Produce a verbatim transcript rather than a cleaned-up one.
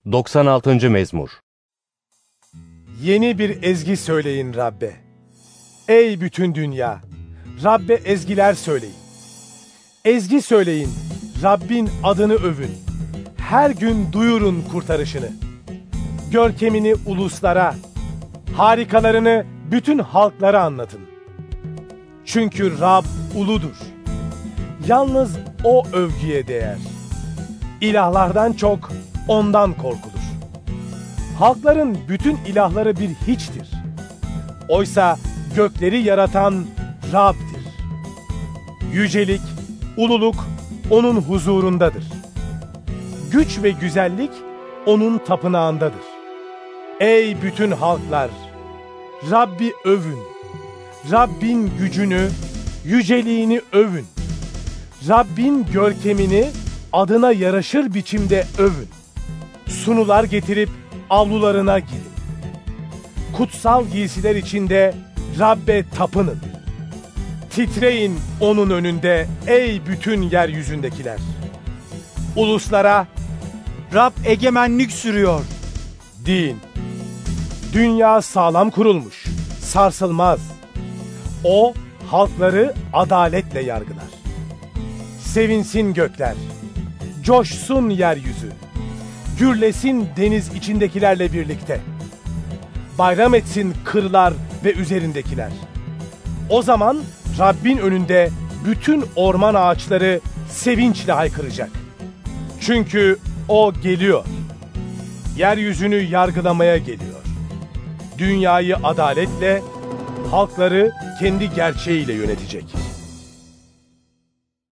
doksan altıncı Mezmur. Yeni bir ezgi söyleyin Rabbe. Ey bütün dünya, Rabbe ezgiler söyleyin. Ezgi söyleyin, Rabbin adını övün. Her gün duyurun kurtarışını. Görkemini uluslara, harikalarını bütün halklara anlatın. Çünkü Rab uludur. Yalnız O övgüye değer. İlahlardan çok ondan korkulur. Halkların bütün ilahları bir hiçtir. Oysa gökleri yaratan Rab'dir. Yücelik, ululuk O'nun huzurundadır. Güç ve güzellik O'nun tapınağındadır. Ey bütün halklar! Rabbi övün. Rabbin gücünü, yüceliğini övün. Rabbin görkemini adına yaraşır biçimde övün. Sunular getirip avlularına girin. Kutsal giysiler içinde Rabbe tapının. Titreyin O'nun önünde ey bütün yeryüzündekiler. Uluslara Rab egemenlik sürüyor deyin. Dünya sağlam kurulmuş, sarsılmaz. O halkları adaletle yargılar. Sevinsin gökler, coşsun yeryüzü, gürlesin deniz içindekilerle birlikte. Bayram etsin kırlar ve üzerindekiler. O zaman Rabbin önünde bütün orman ağaçları sevinçle haykıracak. Çünkü O geliyor. Yeryüzünü yargılamaya geliyor. Dünyayı adaletle, halkları kendi gerçeğiyle yönetecek.